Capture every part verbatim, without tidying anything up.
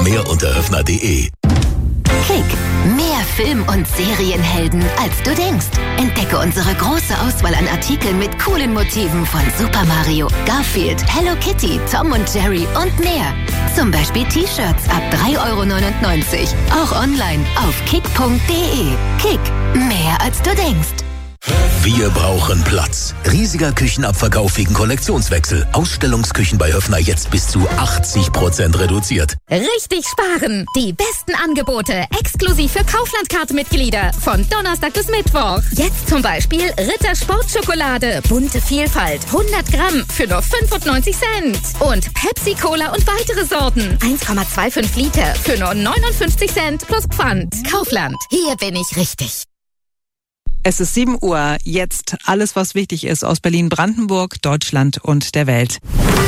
Mehr unter höfner punkt de. Kick. Mehr Film- und Serienhelden, als du denkst. Entdecke unsere große Auswahl an Artikeln mit coolen Motiven von Super Mario, Garfield, Hello Kitty, Tom und Jerry und mehr. Zum Beispiel T-Shirts ab drei Euro neunundneunzig. Auch online auf kick punkt de. Kick. Mehr als du denkst. Wir brauchen Platz. Riesiger Küchenabverkauf wegen Kollektionswechsel. Ausstellungsküchen bei Höfner jetzt bis zu achtzig Prozent reduziert. Richtig sparen! Die besten Angebote exklusiv für Kaufland-Card-Mitglieder von Donnerstag bis Mittwoch. Jetzt zum Beispiel Ritter Sportschokolade, bunte Vielfalt, hundert Gramm für nur fünfundneunzig Cent. Und Pepsi Cola und weitere Sorten, eins Komma fünfundzwanzig Liter für nur neunundfünfzig Cent plus Pfand. Kaufland, hier bin ich richtig. Es ist sieben Uhr. Jetzt alles, was wichtig ist aus Berlin, Brandenburg, Deutschland und der Welt.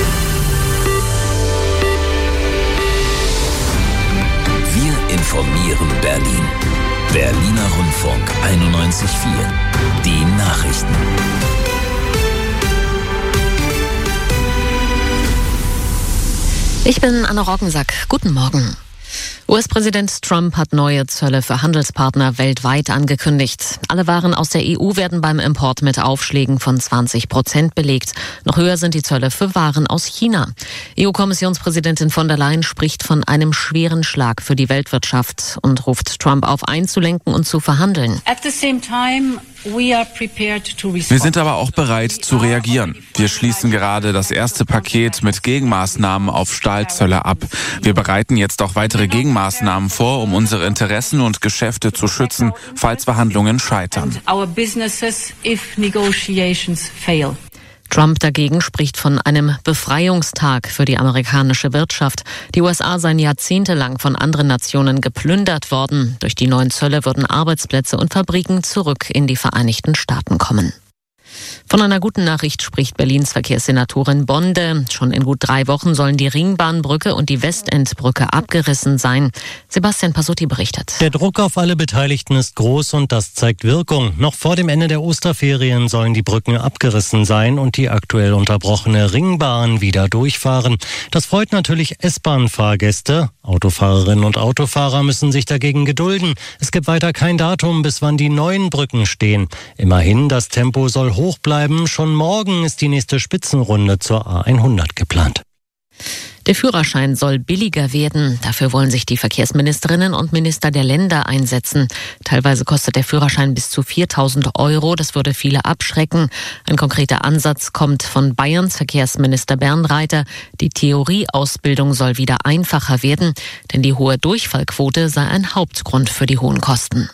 Wir informieren Berlin. Berliner Rundfunk einundneunzig Komma vier. Die Nachrichten. Ich bin Anna Roggensack. Guten Morgen. U S-Präsident Trump hat neue Zölle für Handelspartner weltweit angekündigt. Alle Waren aus der E U werden beim Import mit Aufschlägen von zwanzig Prozent belegt. Noch höher sind die Zölle für Waren aus China. E U-Kommissionspräsidentin von der Leyen spricht von einem schweren Schlag für die Weltwirtschaft und ruft Trump auf, einzulenken und zu verhandeln. At the same time, we are prepared to respond. Wir sind aber auch bereit zu reagieren. Wir schließen gerade das erste Paket mit Gegenmaßnahmen auf Stahlzölle ab. Wir bereiten jetzt auch weitere Gegenmaßnahmen vor, um unsere Interessen und Geschäfte zu schützen, falls Verhandlungen scheitern. Our businesses if negotiations fail. Trump dagegen spricht von einem Befreiungstag für die amerikanische Wirtschaft. Die U S A seien jahrzehntelang von anderen Nationen geplündert worden. Durch die neuen Zölle würden Arbeitsplätze und Fabriken zurück in die Vereinigten Staaten kommen. Von einer guten Nachricht spricht Berlins Verkehrssenatorin Bonde. Schon in gut drei Wochen sollen die Ringbahnbrücke und die Westendbrücke abgerissen sein. Sebastian Pasutti berichtet. Der Druck auf alle Beteiligten ist groß und das zeigt Wirkung. Noch vor dem Ende der Osterferien sollen die Brücken abgerissen sein und die aktuell unterbrochene Ringbahn wieder durchfahren. Das freut natürlich S-Bahn-Fahrgäste. Autofahrerinnen und Autofahrer müssen sich dagegen gedulden. Es gibt weiter kein Datum, bis wann die neuen Brücken stehen. Immerhin, das Tempo soll hoch bleiben. Schon morgen ist die nächste Spitzenrunde zur A hundert geplant. Der Führerschein soll billiger werden. Dafür wollen sich die Verkehrsministerinnen und Minister der Länder einsetzen. Teilweise kostet der Führerschein bis zu viertausend Euro. Das würde viele abschrecken. Ein konkreter Ansatz kommt von Bayerns Verkehrsminister Bernd Reiter. Die Theorieausbildung soll wieder einfacher werden, denn die hohe Durchfallquote sei ein Hauptgrund für die hohen Kosten.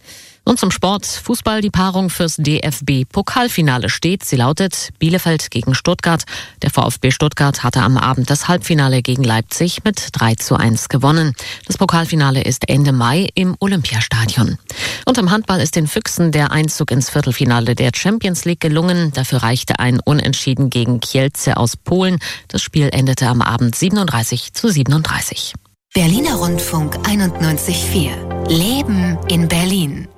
Und zum Sport. Fußball, die Paarung fürs D F B-Pokalfinale steht. Sie lautet Bielefeld gegen Stuttgart. Der VfB Stuttgart hatte am Abend das Halbfinale gegen Leipzig mit drei zu eins gewonnen. Das Pokalfinale ist Ende Mai im Olympiastadion. Und im Handball ist den Füchsen der Einzug ins Viertelfinale der Champions League gelungen. Dafür reichte ein Unentschieden gegen Kielce aus Polen. Das Spiel endete am Abend siebenunddreißig zu siebenunddreißig. Berliner Rundfunk einundneunzig Komma vier. Leben in Berlin.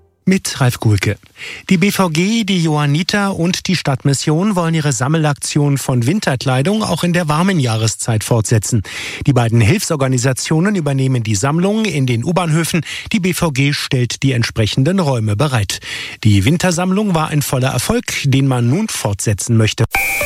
Mit Ralf Gulke. Die B V G, die Johanniter und die Stadtmission wollen ihre Sammelaktion von Winterkleidung auch in der warmen Jahreszeit fortsetzen. Die beiden Hilfsorganisationen übernehmen die Sammlung in den U-Bahnhöfen. Die B V G stellt die entsprechenden Räume bereit. Die Wintersammlung war ein voller Erfolg, den man nun fortsetzen möchte.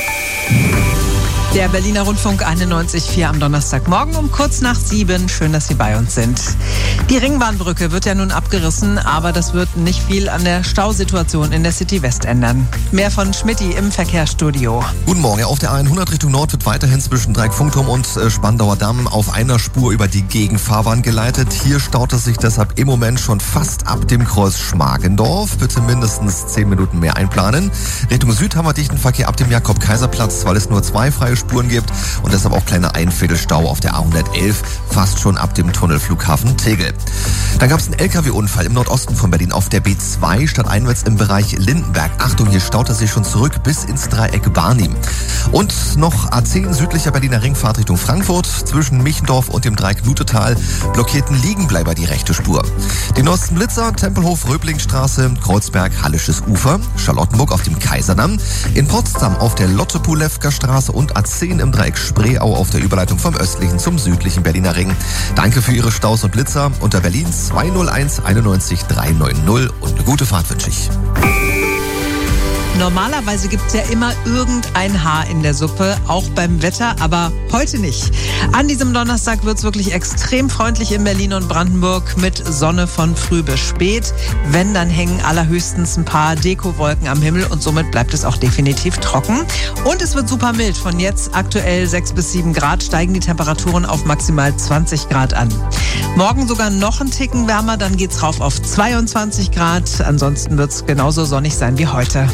Der Berliner Rundfunk einundneunzig Komma vier am Donnerstagmorgen um kurz nach sieben. Schön, dass Sie bei uns sind. Die Ringbahnbrücke wird ja nun abgerissen, aber das wird nicht viel an der Stausituation in der City West ändern. Mehr von Schmidti im Verkehrsstudio. Guten Morgen. Auf der A hundert Richtung Nord wird weiterhin zwischen Dreieckfunkturm und Spandauer Damm auf einer Spur über die Gegenfahrbahn geleitet. Hier staut es sich deshalb im Moment schon fast ab dem Kreuz Schmargendorf. Bitte mindestens zehn Minuten mehr einplanen. Richtung Süd haben wir dichten Verkehr ab dem Jakob-Kaiser-Platz, weil es nur zwei freie Spuren gibt und deshalb auch kleiner Einviertelstau auf der A hundertelf, fast schon ab dem Tunnelflughafen Tegel. Dann gab es einen L K W-Unfall im Nordosten von Berlin auf der B zwei, stadteinwärts im Bereich Lindenberg. Achtung, hier staut er sich schon zurück bis ins Dreieck Barnim. Und noch A zehn südlicher Berliner Ringfahrt Richtung Frankfurt. Zwischen Michendorf und dem Dreieck Lutetal blockierten Liegenbleiber die rechte Spur. Den neuesten Blitzer, Tempelhof, Röblingstraße, Kreuzberg, Hallisches Ufer, Charlottenburg auf dem Kaiserdamm, in Potsdam auf der Lotte-Pulewka Straße und A A zehn im Dreieck Spreeau auf der Überleitung vom östlichen zum südlichen Berliner Ring. Danke für Ihre Staus und Blitzer unter Berlin zwei null eins einundneunzig dreihundertneunzig und eine gute Fahrt wünsche ich. Normalerweise gibt es ja immer irgendein Haar in der Suppe, auch beim Wetter, aber heute nicht. An diesem Donnerstag wird es wirklich extrem freundlich in Berlin und Brandenburg mit Sonne von früh bis spät. Wenn, dann hängen allerhöchstens ein paar Dekowolken am Himmel und somit bleibt es auch definitiv trocken. Und es wird super mild. Von jetzt aktuell sechs bis sieben Grad steigen die Temperaturen auf maximal zwanzig Grad an. Morgen sogar noch einen Ticken wärmer, dann geht's rauf auf zweiundzwanzig Grad. Ansonsten wird es genauso sonnig sein wie heute.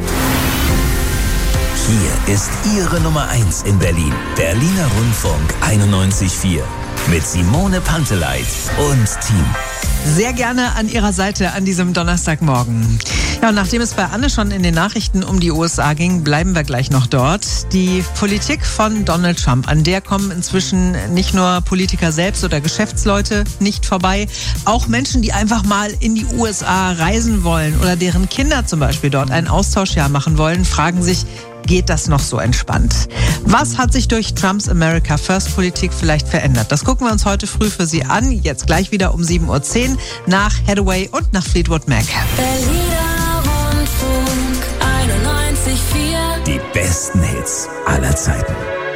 Hier ist Ihre Nummer eins in Berlin. Berliner Rundfunk einundneunzig Komma vier. Mit Simone Panteleit und Team. Sehr gerne an Ihrer Seite an diesem Donnerstagmorgen. Ja, und nachdem es bei Anne schon in den Nachrichten um die U S A ging, bleiben wir gleich noch dort. Die Politik von Donald Trump, an der kommen inzwischen nicht nur Politiker selbst oder Geschäftsleute nicht vorbei, auch Menschen, die einfach mal in die U S A reisen wollen oder deren Kinder zum Beispiel dort ein Austauschjahr machen wollen, fragen sich, geht das noch so entspannt? Was hat sich durch Trumps America First Politik vielleicht verändert? Das gucken wir uns heute früh für Sie an. Jetzt gleich wieder um sieben Uhr zehn nach Hathaway und nach Fleetwood Mac. Berliner Rundfunk einundneunzig Komma vier. Die besten Hits aller Zeiten.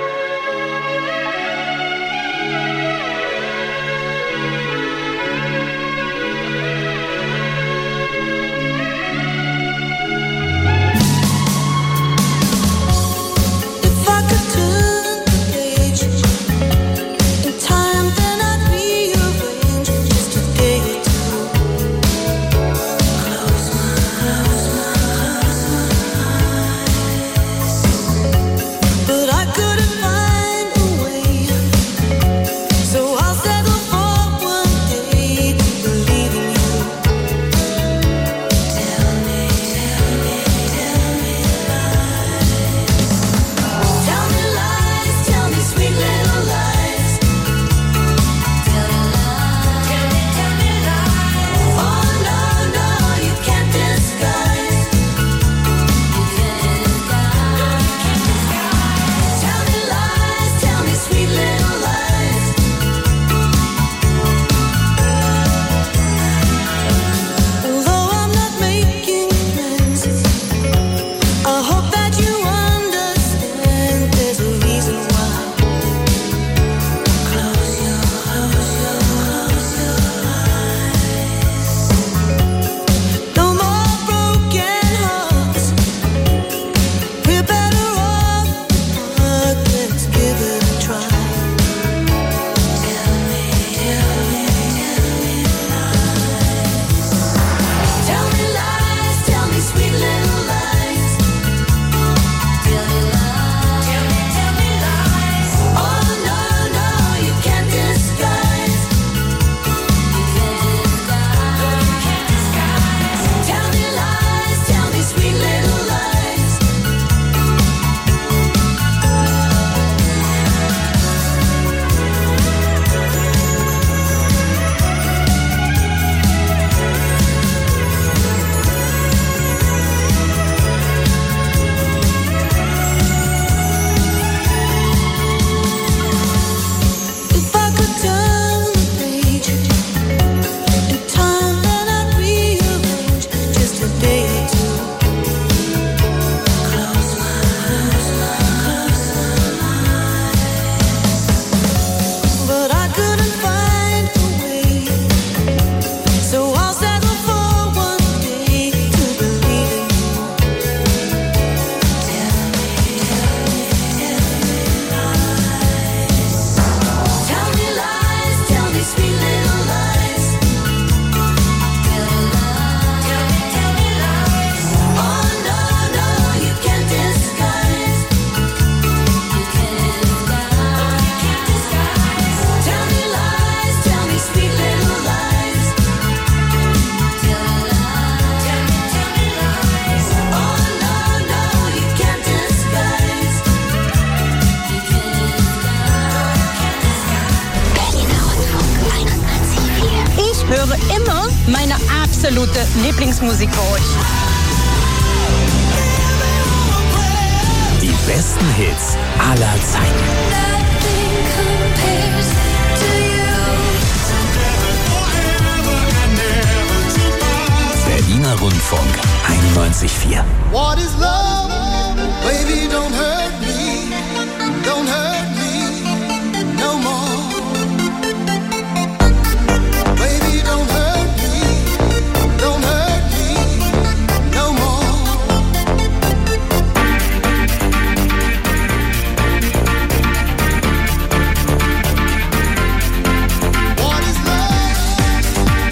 meine absolute Lieblingsmusik für euch. Die besten Hits aller Zeiten. Berliner Rundfunk einundneunzig Komma vier. What is love? Baby, don't hurt me. Don't hurt me no more. Baby, don't hurt me. Don't hurt me no more. What is love?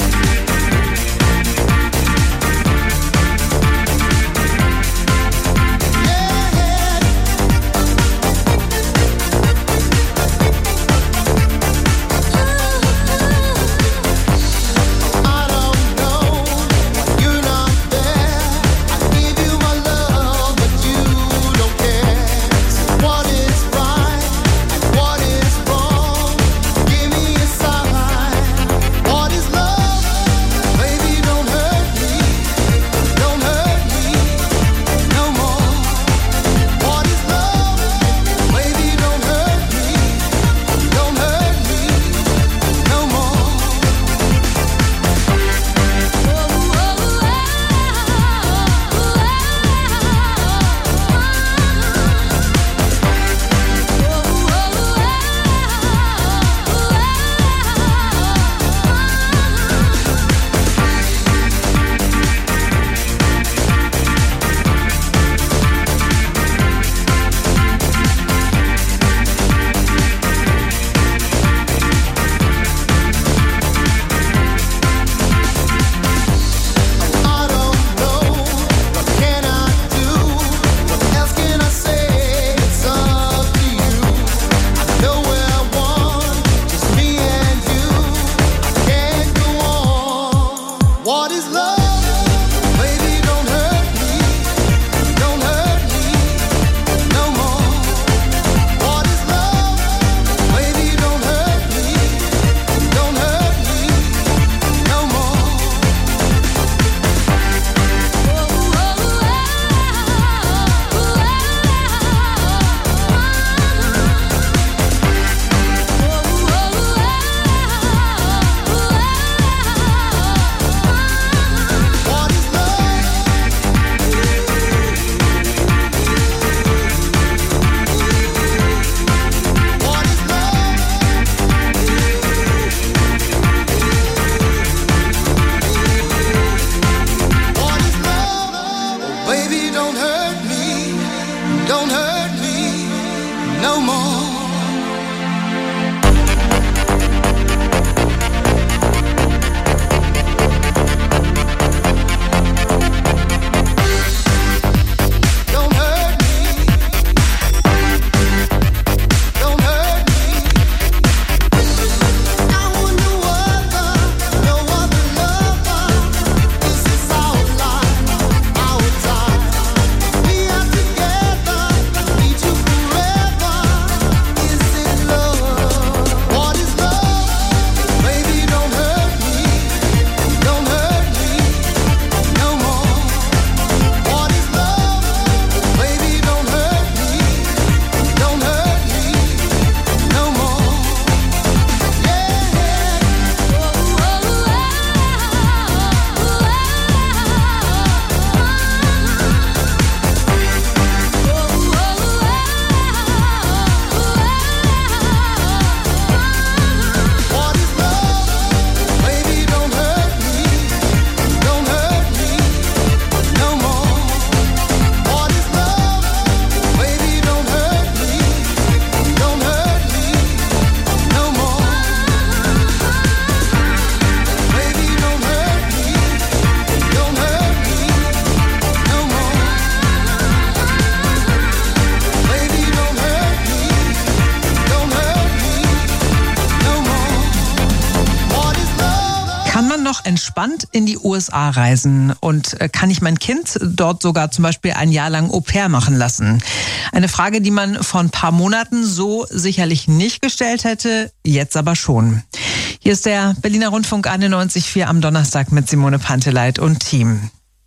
entspannt in die U S A reisen und kann ich mein Kind dort sogar zum Beispiel ein Jahr lang Au-pair machen lassen? Eine Frage, die man vor ein paar Monaten so sicherlich nicht gestellt hätte, jetzt aber schon. Hier ist der Berliner Rundfunk einundneunzig Komma vier am Donnerstag mit Simone Panteleit und Team.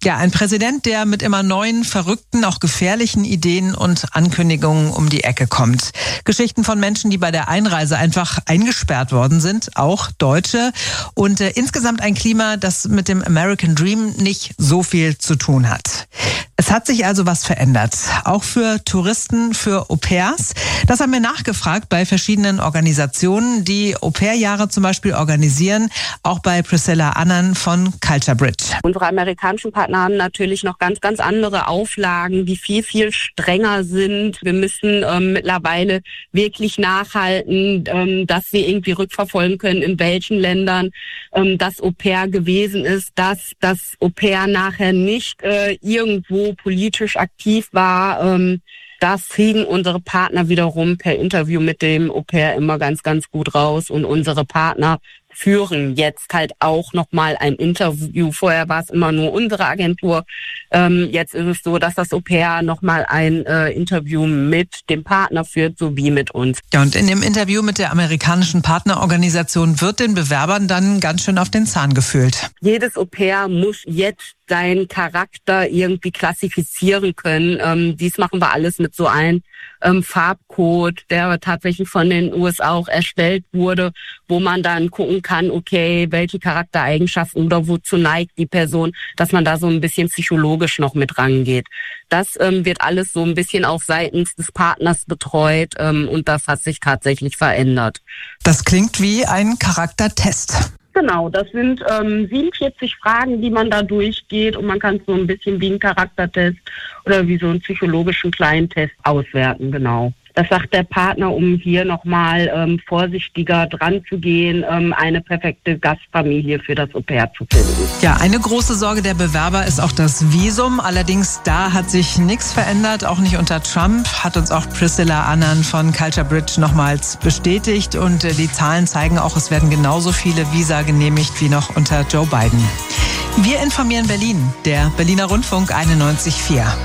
Ja, ein Präsident, der mit immer neuen, verrückten, auch gefährlichen Ideen und Ankündigungen um die Ecke kommt. Geschichten von Menschen, die bei der Einreise einfach eingesperrt worden sind, auch Deutsche. Und äh, insgesamt ein Klima, das mit dem American Dream nicht so viel zu tun hat. Es hat sich also was verändert, auch für Touristen, für Au-pairs. Das haben wir nachgefragt bei verschiedenen Organisationen, die Au-pair-Jahre zum Beispiel organisieren, auch bei Priscilla Annan von Culture Bridge. Unsere amerikanischen Partner haben natürlich noch ganz, ganz andere Auflagen, die viel, viel strenger sind. Wir müssen ähm, mittlerweile wirklich nachhalten, ähm, dass wir irgendwie rückverfolgen können, in welchen Ländern ähm, das Au-pair gewesen ist, dass das Au-pair nachher nicht äh, irgendwo politisch aktiv war. Ähm, das kriegen unsere Partner wiederum per Interview mit dem Au-pair immer ganz, ganz gut raus. Und unsere Partner führen jetzt halt auch nochmal ein Interview. Vorher war es immer nur unsere Agentur. Ähm, jetzt ist es so, dass das Au-pair nochmal ein äh, Interview mit dem Partner führt, sowie mit uns. Ja, und in dem Interview mit der amerikanischen Partnerorganisation wird den Bewerbern dann ganz schön auf den Zahn gefühlt. Jedes Au-pair muss jetzt seinen Charakter irgendwie klassifizieren können. Ähm, dies machen wir alles mit so einem ähm, Farbcode, der tatsächlich von den U S A auch erstellt wurde, wo man dann gucken kann, okay, welche Charaktereigenschaften oder wozu neigt die Person, dass man da so ein bisschen psychologisch noch mit rangeht. Das ähm, wird alles so ein bisschen auch seitens des Partners betreut ähm, und das hat sich tatsächlich verändert. Das klingt wie ein Charaktertest. Genau, das sind ähm, siebenundvierzig Fragen, die man da durchgeht und man kann so ein bisschen wie ein Charaktertest oder wie so einen psychologischen kleinen Test auswerten, genau. Das sagt der Partner, um hier nochmal ähm, vorsichtiger dran zu gehen, ähm, eine perfekte Gastfamilie für das Au-pair zu finden. Ja, eine große Sorge der Bewerber ist auch das Visum. Allerdings da hat sich nichts verändert, auch nicht unter Trump, hat uns auch Priscilla Annan von Culture Bridge nochmals bestätigt. Und äh, die Zahlen zeigen auch, es werden genauso viele Visa genehmigt wie noch unter Joe Biden. Wir informieren Berlin, der Berliner Rundfunk einundneunzig Komma vier.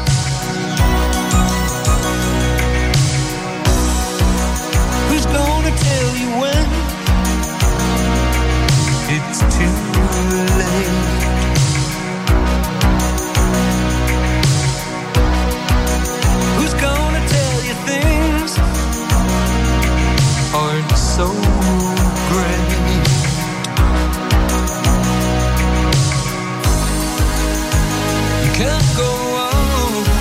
It's too late. Who's gonna tell you things aren't so great? You can't go on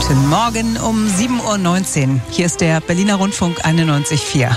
Guten Morgen um sieben Uhr neunzehn. Hier ist der Berliner Rundfunk einundneunzig Komma vier.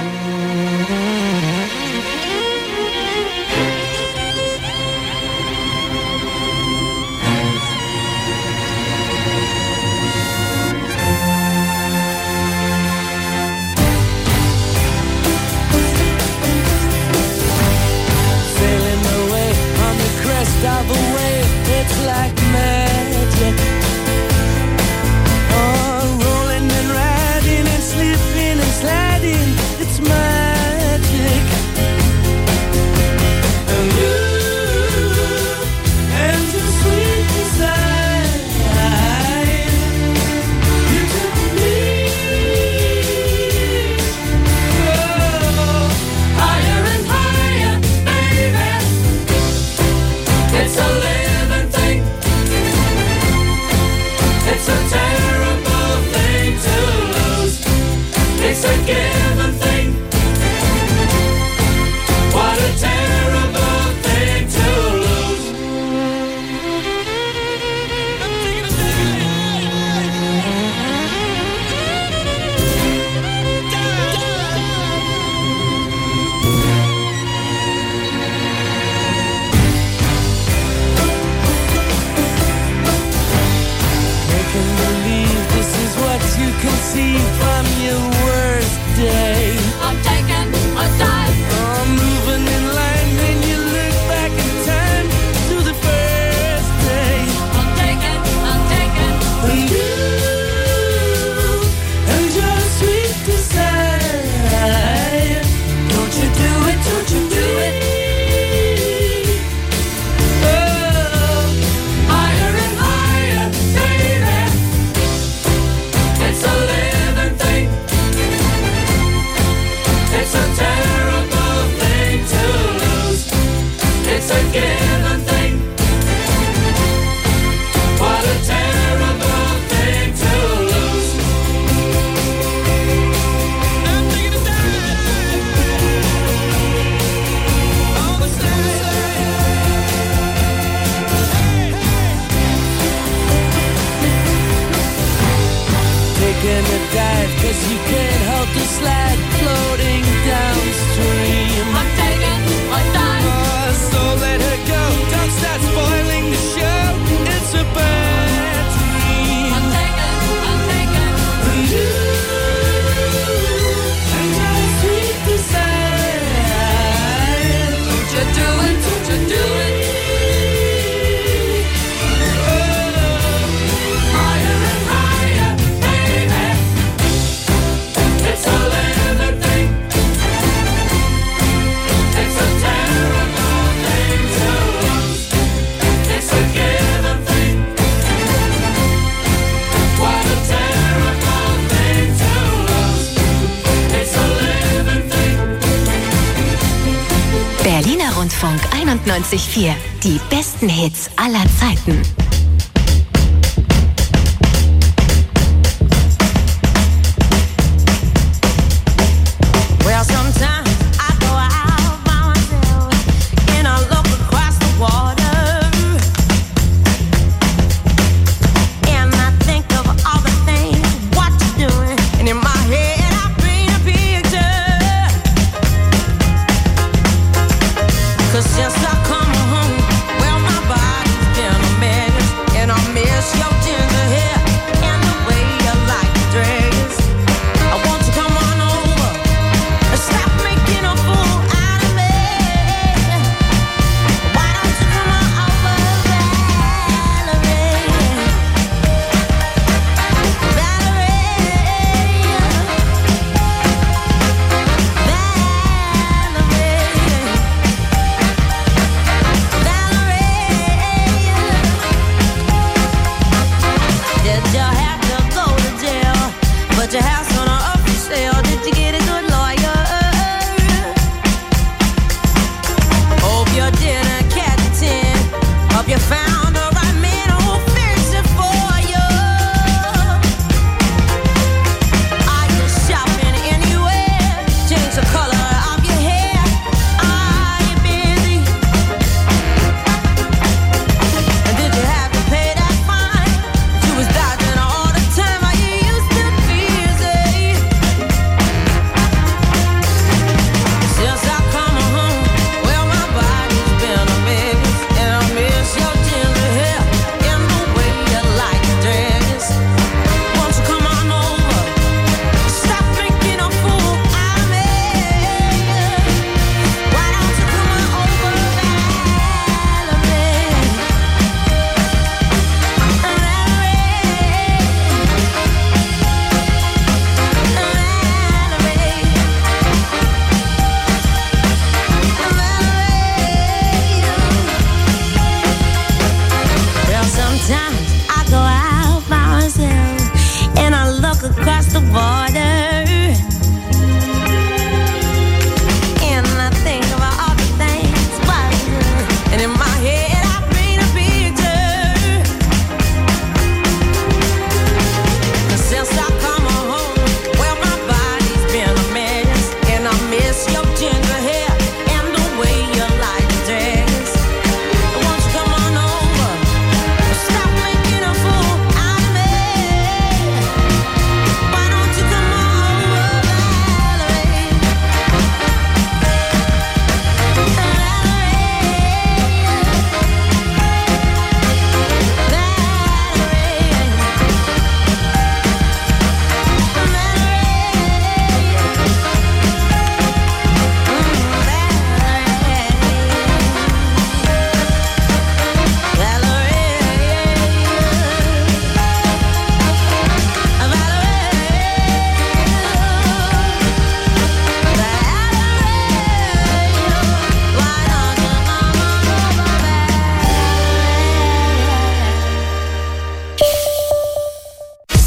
Rundfunk einundneunzig Komma vier. Die besten Hits aller Zeiten. Since I come home, well, my body's been a man.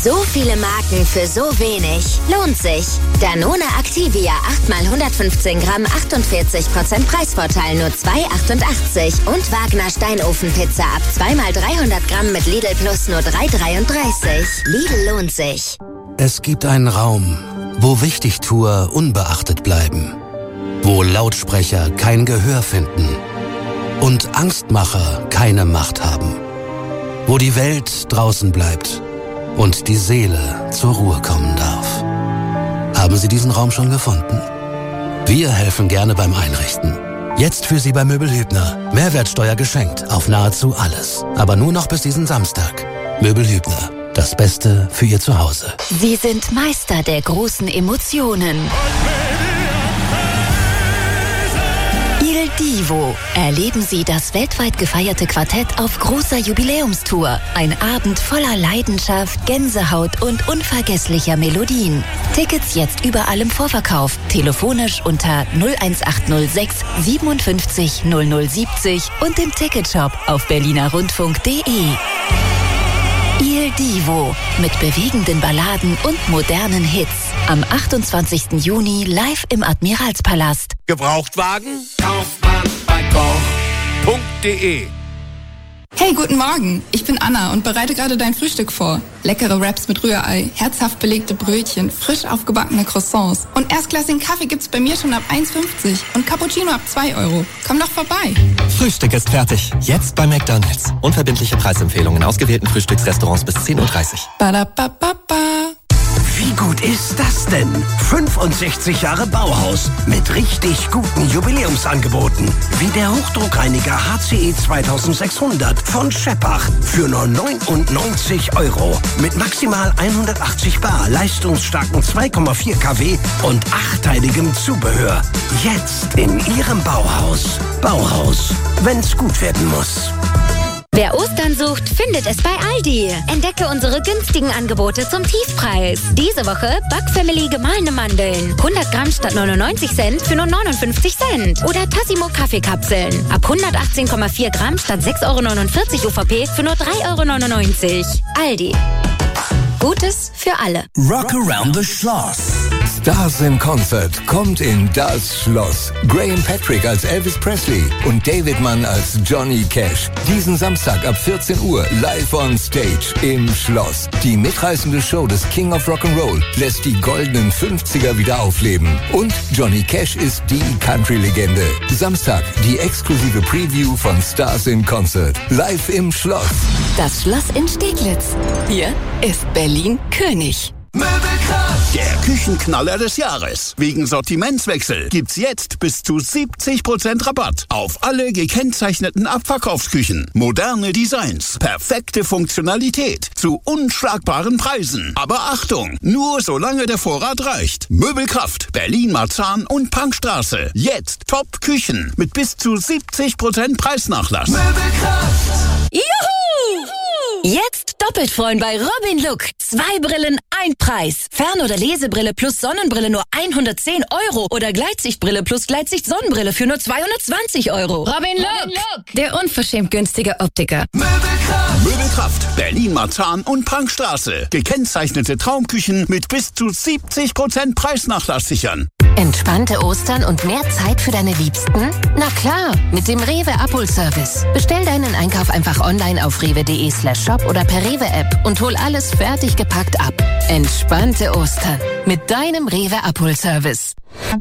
So viele Marken für so wenig. Lohnt sich. Danone Activia acht mal hundertfünfzehn Gramm, achtundvierzig Prozent Preisvorteil, nur zwei achtundachtzig. Und Wagner Steinofenpizza ab zwei mal dreihundert Gramm mit Lidl Plus nur drei dreiunddreißig. Lidl lohnt sich. Es gibt einen Raum, wo Wichtigtuer unbeachtet bleiben. Wo Lautsprecher kein Gehör finden. Und Angstmacher keine Macht haben. Wo die Welt draußen bleibt und die Seele zur Ruhe kommen darf. Haben Sie diesen Raum schon gefunden? Wir helfen gerne beim Einrichten. Jetzt für Sie bei Möbelhübner. Mehrwertsteuer geschenkt auf nahezu alles. Aber nur noch bis diesen Samstag. Möbelhübner. Das Beste für Ihr Zuhause. Sie sind Meister der großen Emotionen. Il Divo. Erleben Sie das weltweit gefeierte Quartett auf großer Jubiläumstour. Ein Abend voller Leidenschaft, Gänsehaut und unvergesslicher Melodien. Tickets jetzt überall im Vorverkauf. Telefonisch unter null eins acht null sechs siebenundfünfzig null null siebzig und im Ticketshop auf berlinerrundfunk punkt de. Il Divo mit bewegenden Balladen und modernen Hits. Am achtundzwanzigsten Juni live im Admiralspalast. Gebrauchtwagen? Kauft man bei koch punkt de. Hey, guten Morgen. Ich bin Anna und bereite gerade dein Frühstück vor. Leckere Wraps mit Rührei, herzhaft belegte Brötchen, frisch aufgebackene Croissants. Und erstklassigen Kaffee gibt's bei mir schon ab eins fünfzig und Cappuccino ab zwei Euro. Komm doch vorbei. Frühstück ist fertig. Jetzt bei McDonald's. Unverbindliche Preisempfehlungen in ausgewählten Frühstücksrestaurants bis zehn Uhr dreißig. Badabababa. Wie gut ist das denn? fünfundsechzig Jahre Bauhaus mit richtig guten Jubiläumsangeboten. Wie der Hochdruckreiniger H C E zweitausendsechshundert von Scheppach für nur neunundneunzig Euro. Mit maximal hundertachtzig Bar, leistungsstarken zwei Komma vier Kilowatt und achtteiligem Zubehör. Jetzt in Ihrem Bauhaus. Bauhaus, wenn's gut werden muss. Wer Ostern sucht, findet es bei Aldi. Entdecke unsere günstigen Angebote zum Tiefpreis. Diese Woche Backfamily gemahlene Mandeln. hundert Gramm statt neunundneunzig Cent für nur neunundfünfzig Cent. Oder Tassimo Kaffeekapseln. Ab hundertachtzehn Komma vier Gramm statt sechs Euro neunundvierzig U V P für nur drei Euro neunundneunzig. Aldi. Gutes für alle. Rock Around the Schloss. Stars in Concert kommt in das Schloss. Graham Patrick als Elvis Presley und David Mann als Johnny Cash. Diesen Samstag ab vierzehn Uhr live on stage im Schloss. Die mitreißende Show des King of Rock'n'Roll lässt die goldenen fünfziger wieder aufleben. Und Johnny Cash ist die Country-Legende. Samstag die exklusive Preview von Stars in Concert. Live im Schloss. Das Schloss in Steglitz. Hier ist Berlin König. Möbelkraft, der Küchenknaller des Jahres. Wegen Sortimentswechsel gibt's jetzt bis zu siebzig Prozent Rabatt auf alle gekennzeichneten Abverkaufsküchen. Moderne Designs, perfekte Funktionalität zu unschlagbaren Preisen. Aber Achtung, nur solange der Vorrat reicht. Möbelkraft, Berlin-Marzahn und Punkstraße. Jetzt Top-Küchen mit bis zu siebzig Prozent Preisnachlass. Möbelkraft. Juhu! Jetzt doppelt freuen bei Robin Look. Zwei Brillen, ein Preis. Fern- oder Lesebrille plus Sonnenbrille nur hundertzehn Euro. Oder Gleitsichtbrille plus Gleitsicht-Sonnenbrille für nur zweihundertzwanzig Euro. Robin Look, Robin Look. Der unverschämt günstige Optiker. Möbelkraft. Möbelkraft, Berlin-Marzahn und Prankstraße. Gekennzeichnete Traumküchen mit bis zu siebzig Prozent Preisnachlass sichern. Entspannte Ostern und mehr Zeit für deine Liebsten? Na klar, mit dem Rewe Abholservice. Bestell deinen Einkauf einfach online auf rewe.de slash shop oder per Rewe-App und hol alles fertig gepackt ab. Entspannte Ostern mit deinem Rewe Abholservice.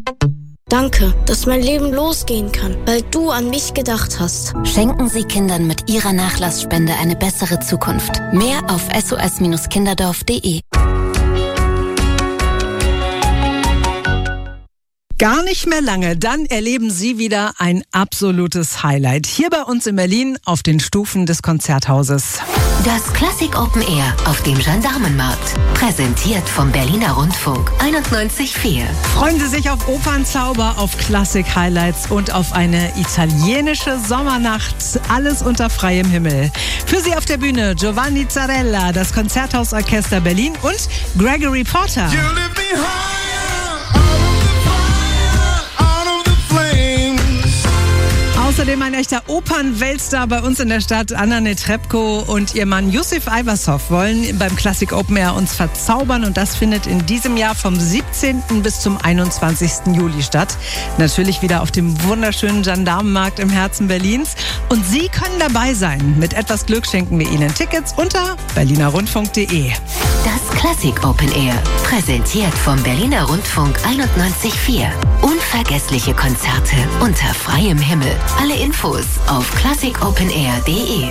Danke, dass mein Leben losgehen kann, weil du an mich gedacht hast. Schenken Sie Kindern mit Ihrer Nachlassspende eine bessere Zukunft. Mehr auf s o s kinderdorf punkt de. Gar nicht mehr lange, dann erleben Sie wieder ein absolutes Highlight. Hier bei uns in Berlin auf den Stufen des Konzerthauses. Das Klassik Open Air auf dem Gendarmenmarkt. Präsentiert vom Berliner Rundfunk einundneunzig Komma vier. Freuen Sie sich auf Opernzauber, auf Klassik-Highlights und auf eine italienische Sommernacht. Alles unter freiem Himmel. Für Sie auf der Bühne Giovanni Zarella, das Konzerthausorchester Berlin und Gregory Porter. Außerdem ein echter Opernweltstar bei uns in der Stadt. Anna Netrebko und ihr Mann Yusuf Ayvazow wollen beim Classic Open Air uns verzaubern. Und das findet in diesem Jahr vom siebzehnten bis zum einundzwanzigsten Juli statt. Natürlich wieder auf dem wunderschönen Gendarmenmarkt im Herzen Berlins. Und Sie können dabei sein. Mit etwas Glück schenken wir Ihnen Tickets unter berliner rundfunk punkt de. Das Classic Open Air, präsentiert vom Berliner Rundfunk einundneunzig Komma vier. Unvergessliche Konzerte unter freiem Himmel. Alle Infos auf classic open air punkt de.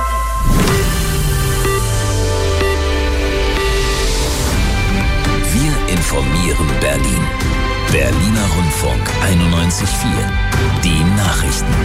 Wir informieren Berlin. Berliner Rundfunk einundneunzig Komma vier. Die Nachrichten.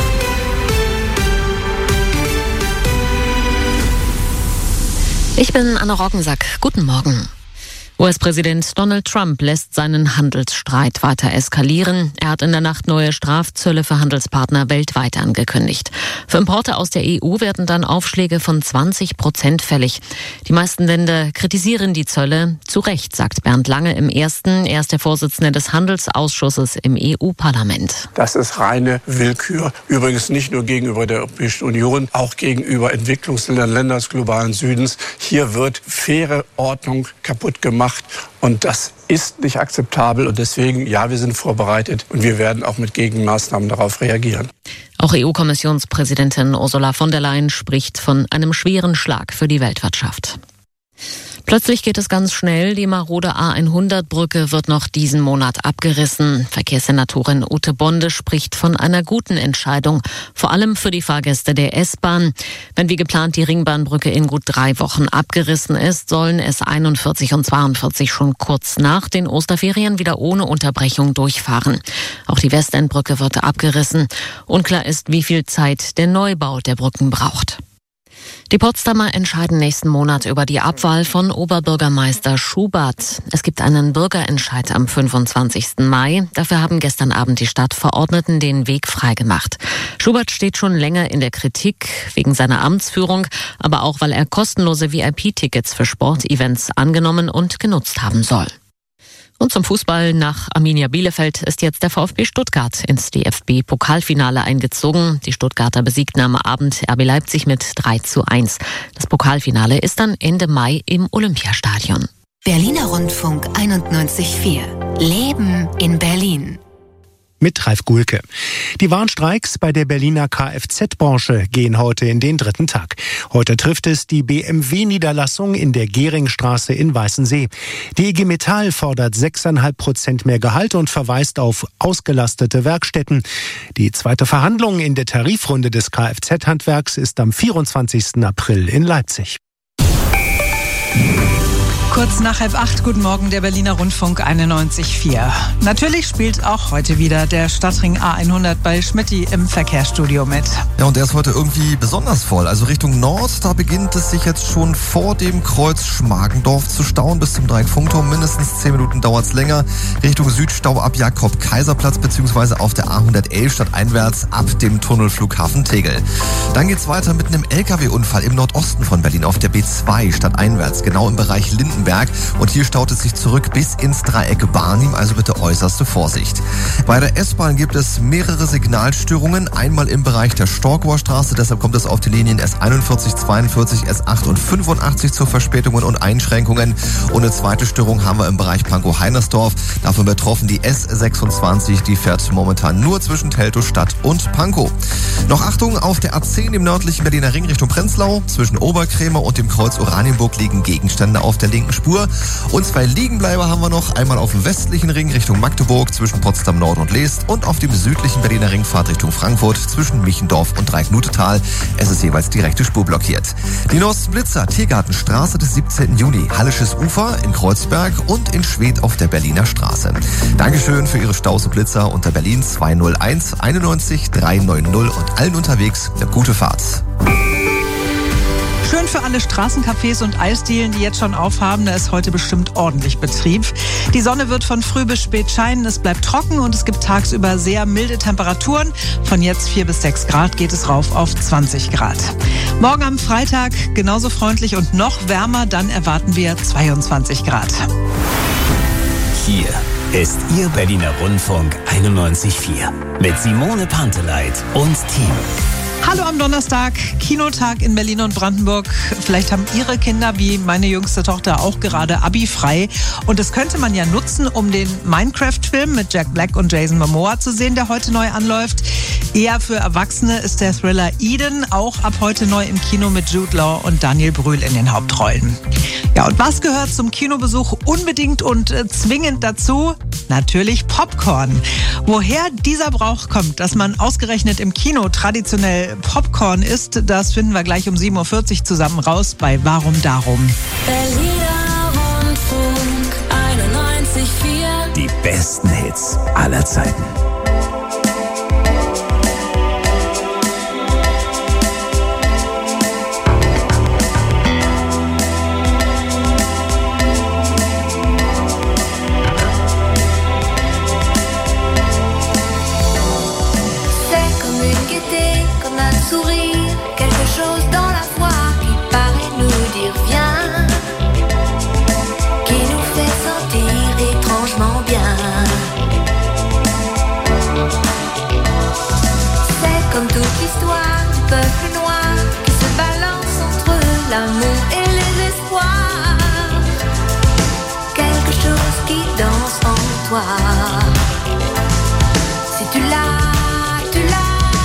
Ich bin Anna Roggensack. Guten Morgen. U S-Präsident Donald Trump lässt seinen Handelsstreit weiter eskalieren. Er hat in der Nacht neue Strafzölle für Handelspartner weltweit angekündigt. Für Importe aus der E U werden dann Aufschläge von zwanzig Prozent fällig. Die meisten Länder kritisieren die Zölle. Zu Recht, sagt Bernd Lange im Ersten. Er ist der Vorsitzende des Handelsausschusses im E U-Parlament. Das ist reine Willkür. Übrigens nicht nur gegenüber der Europäischen Union, auch gegenüber Entwicklungsländern, Ländern des globalen Südens. Hier wird faire Ordnung kaputt gemacht. Und das ist nicht akzeptabel. Und deswegen, ja, wir sind vorbereitet und wir werden auch mit Gegenmaßnahmen darauf reagieren. Auch E U-Kommissionspräsidentin Ursula von der Leyen spricht von einem schweren Schlag für die Weltwirtschaft. Plötzlich geht es ganz schnell. Die marode A hundert-Brücke wird noch diesen Monat abgerissen. Verkehrssenatorin Ute Bonde spricht von einer guten Entscheidung, vor allem für die Fahrgäste der S-Bahn. Wenn wie geplant die Ringbahnbrücke in gut drei Wochen abgerissen ist, sollen S einundvierzig und zweiundvierzig schon kurz nach den Osterferien wieder ohne Unterbrechung durchfahren. Auch die Westendbrücke wird abgerissen. Unklar ist, wie viel Zeit der Neubau der Brücken braucht. Die Potsdamer entscheiden nächsten Monat über die Abwahl von Oberbürgermeister Schubert. Es gibt einen Bürgerentscheid am fünfundzwanzigsten Mai. Dafür haben gestern Abend die Stadtverordneten den Weg freigemacht. Schubert steht schon länger in der Kritik wegen seiner Amtsführung, aber auch, weil er kostenlose V I P-Tickets für Sportevents angenommen und genutzt haben soll. Und zum Fußball: Nach Arminia Bielefeld ist jetzt der VfB Stuttgart ins D F B-Pokalfinale eingezogen. Die Stuttgarter besiegten am Abend R B Leipzig mit drei zu eins. Das Pokalfinale ist dann Ende Mai im Olympiastadion. Berliner Rundfunk einundneunzig Komma vier. Leben in Berlin. Mit Ralf Gulke. Die Warnstreiks bei der Berliner Kfz-Branche gehen heute in den dritten Tag. Heute trifft es die B M W-Niederlassung in der Geringstraße in Weißensee. Die I G Metall fordert sechs Komma fünf Prozent mehr Gehalt und verweist auf ausgelastete Werkstätten. Die zweite Verhandlung in der Tarifrunde des Kfz-Handwerks ist am vierundzwanzigsten April in Leipzig. Kurz nach halb acht, guten Morgen, der Berliner Rundfunk einundneunzig Komma vier. Natürlich spielt auch heute wieder der Stadtring A hundert bei Schmitty im Verkehrsstudio mit. Ja, und der ist heute irgendwie besonders voll. Also Richtung Nord, da beginnt es sich jetzt schon vor dem Kreuz Schmargendorf zu stauen bis zum Dreieck-Funkturm. Mindestens zehn Minuten dauert es länger. Richtung Südstau ab Jakob-Kaiser-Platz beziehungsweise auf der A hundertelf stadteinwärts ab dem Tunnel Flughafen Tegel. Dann geht's weiter mit einem L K W-Unfall im Nordosten von Berlin auf der B zwei stadteinwärts, genau im Bereich Linden. Und hier staut es sich zurück bis ins Dreieck Barnim, also bitte äußerste Vorsicht. Bei der S-Bahn gibt es mehrere Signalstörungen, einmal im Bereich der Storkower Straße, deshalb kommt es auf die Linien S einundvierzig, zweiundvierzig, S acht und fünfundachtzig zu Verspätungen und Einschränkungen. Und eine zweite Störung haben wir im Bereich Pankow-Heinersdorf, davon betroffen die S sechsundzwanzig, die fährt momentan nur zwischen Teltow-Stadt und Pankow. Noch Achtung, auf der A zehn im nördlichen Berliner Ring Richtung Prenzlau, zwischen Oberkrämer und dem Kreuz Oranienburg liegen Gegenstände auf der linken Spur. Und zwei Liegenbleiber haben wir noch. Einmal auf dem westlichen Ring Richtung Magdeburg zwischen Potsdam Nord und Leest und auf dem südlichen Berliner Ring Fahrt Richtung Frankfurt zwischen Michendorf und Dreiecknutetal. Es ist jeweils die rechte Spur blockiert. Die neuesten Blitzer: Tiergartenstraße des siebzehnten Juni, Hallisches Ufer in Kreuzberg und in Schwedt auf der Berliner Straße. Dankeschön für Ihre Staus und Blitzer unter Berlin zwei null eins einundneunzig dreihundertneunzig und allen unterwegs eine gute Fahrt. Schön für alle Straßencafés und Eisdielen, die jetzt schon aufhaben. Da ist heute bestimmt ordentlich Betrieb. Die Sonne wird von früh bis spät scheinen. Es bleibt trocken und es gibt tagsüber sehr milde Temperaturen. Von jetzt vier bis sechs Grad geht es rauf auf zwanzig Grad. Morgen am Freitag genauso freundlich und noch wärmer. Dann erwarten wir zweiundzwanzig Grad. Hier ist Ihr Berliner Rundfunk einundneunzig Komma vier. Mit Simone Panteleit und Team. Hallo am Donnerstag, Kinotag in Berlin und Brandenburg. Vielleicht haben Ihre Kinder, wie meine jüngste Tochter, auch gerade Abi frei. Und das könnte man ja nutzen, um den Minecraft-Film mit Jack Black und Jason Momoa zu sehen, der heute neu anläuft. Eher für Erwachsene ist der Thriller Eden auch ab heute neu im Kino mit Jude Law und Daniel Brühl in den Hauptrollen. Ja, und was gehört zum Kinobesuch unbedingt und äh, zwingend dazu? Natürlich Popcorn. Woher dieser Brauch kommt, dass man ausgerechnet im Kino traditionell Popcorn isst, das finden wir gleich um sieben Uhr vierzig zusammen raus bei Warum Darum. Berliner Rundfunk einundneunzig Komma vier. Die besten Hits aller Zeiten. Sourire, quelque chose dans la voix qui paraît nous dire viens, qui nous fait sentir étrangement bien. C'est comme toute l'histoire du peuple noir qui se balance entre l'amour et les espoirs. Quelque chose qui danse en toi. Si tu l'as, tu l'as.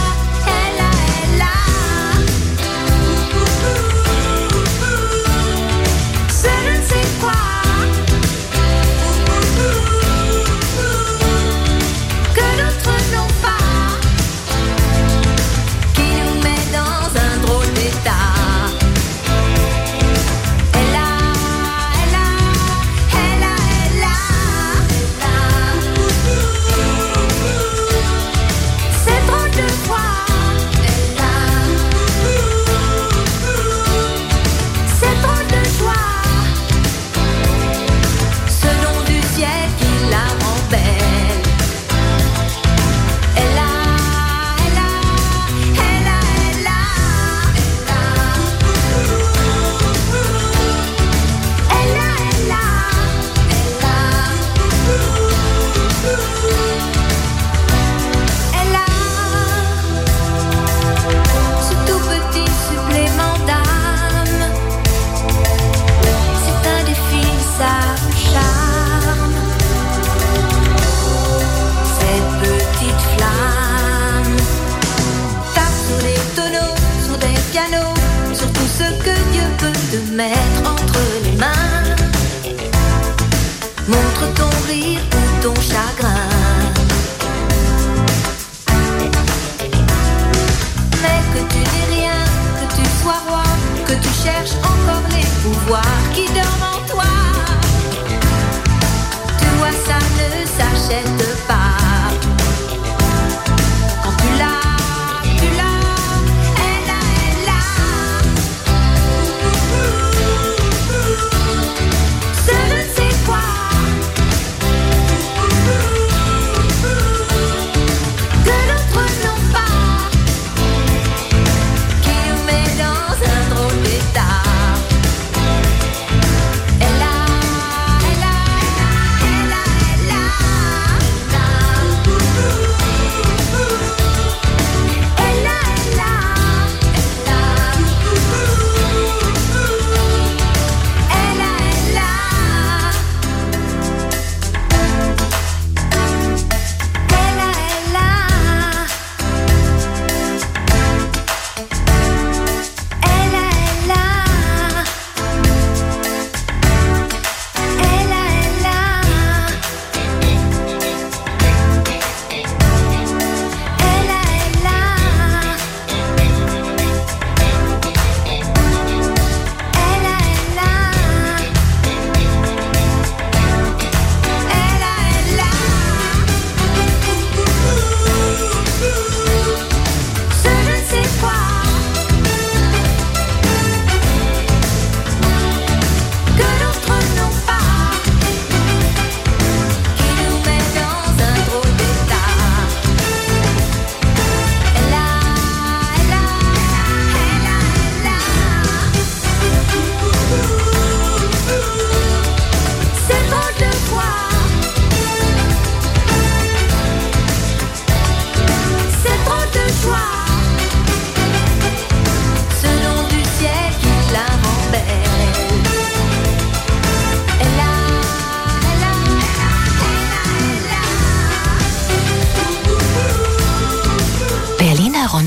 Mettre entre les mains, montre ton rire ou ton chagrin. Mais que tu n'aies rien, que tu sois roi, que tu cherches encore les pouvoirs qui dorment en toi. Tu vois, ça ne s'achète pas. Quand tu l'as.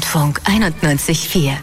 Rundfunk einundneunzig Komma vier.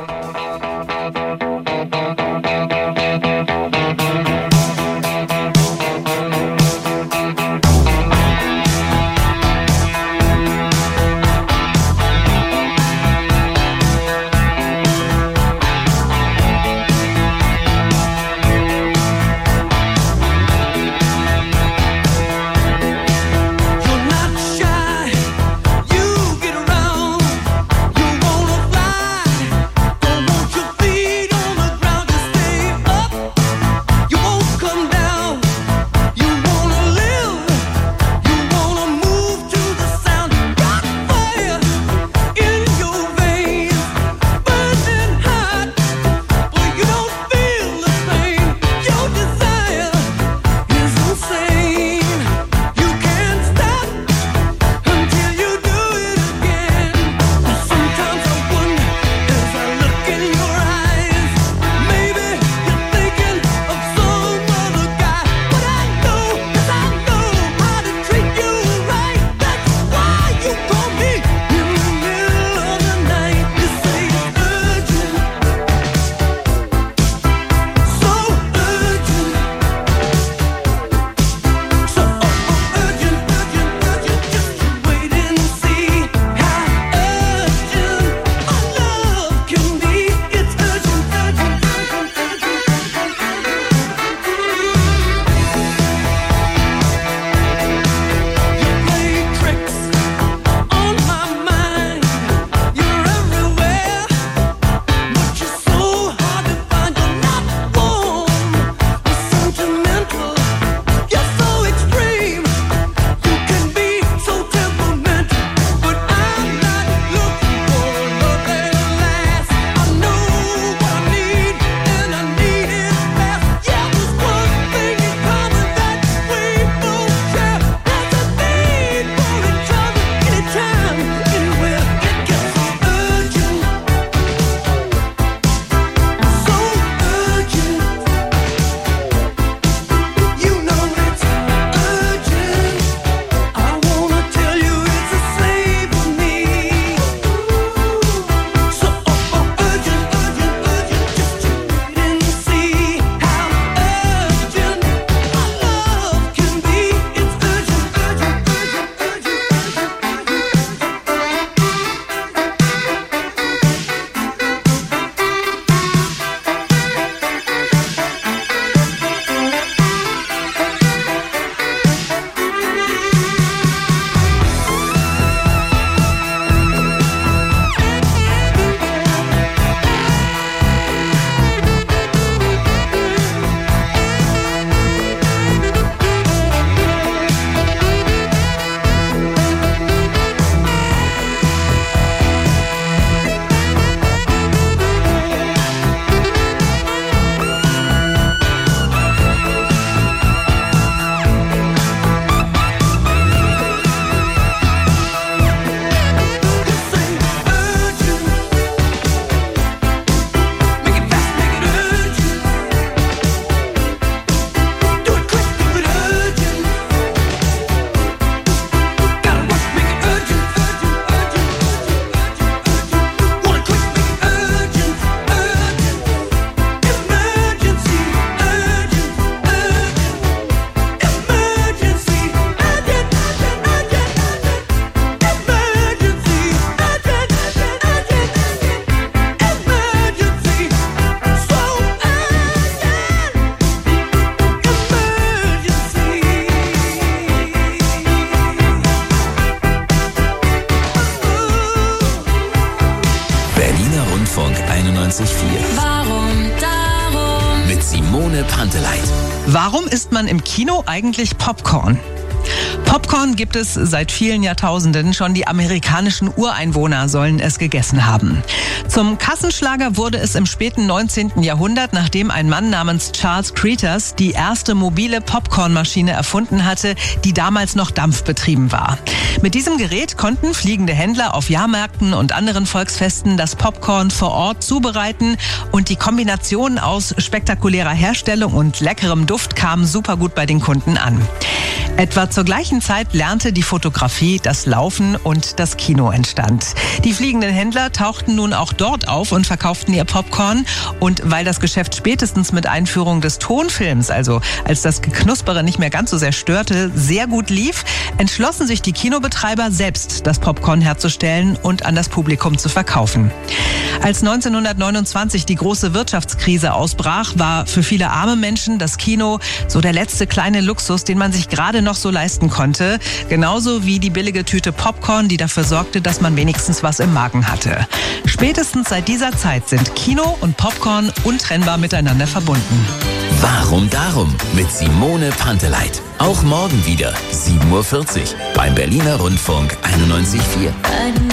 einundneunzig Komma vier. Warum darum? Mit Simone Panteleit. Warum isst man im Kino eigentlich Popcorn? Popcorn gibt es seit vielen Jahrtausenden. Schon die amerikanischen Ureinwohner sollen es gegessen haben. Zum Kassenschlager wurde es im späten neunzehnten Jahrhundert, nachdem ein Mann namens Charles Creters die erste mobile Popcornmaschine erfunden hatte, die damals noch dampfbetrieben war. Mit diesem Gerät konnten fliegende Händler auf Jahrmärkten und anderen Volksfesten das Popcorn vor Ort zubereiten und die Kombination aus spektakulärer Herstellung und leckerem Duft kam super gut bei den Kunden an. Etwa zur gleichen gleichen Zeit lernte die Fotografie, das Laufen und das Kino entstand. Die fliegenden Händler tauchten nun auch dort auf und verkauften ihr Popcorn. Und weil das Geschäft spätestens mit Einführung des Tonfilms, also als das Geknuspere nicht mehr ganz so sehr störte, sehr gut lief, entschlossen sich die Kinobetreiber selbst, das Popcorn herzustellen und an das Publikum zu verkaufen. Als neunzehnhundertneunundzwanzig die große Wirtschaftskrise ausbrach, war für viele arme Menschen das Kino so der letzte kleine Luxus, den man sich gerade noch so leisten konnte. Genauso wie die billige Tüte Popcorn, die dafür sorgte, dass man wenigstens was im Magen hatte. Spätestens seit dieser Zeit sind Kino und Popcorn untrennbar miteinander verbunden. Warum darum? Mit Simone Panteleit. Auch morgen wieder, sieben Uhr vierzig beim Berliner Rundfunk einundneunzig Komma vier.